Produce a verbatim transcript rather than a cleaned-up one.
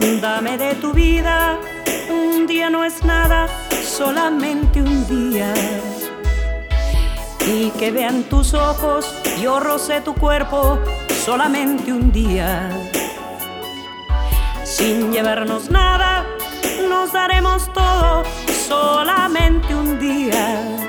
Dame de tu vida, un día no es nada, solamente un día. Y que vean tus ojos, yo rocé tu cuerpo, solamente un día. Sin llevarnos nada, nos daremos todo, solamente un día.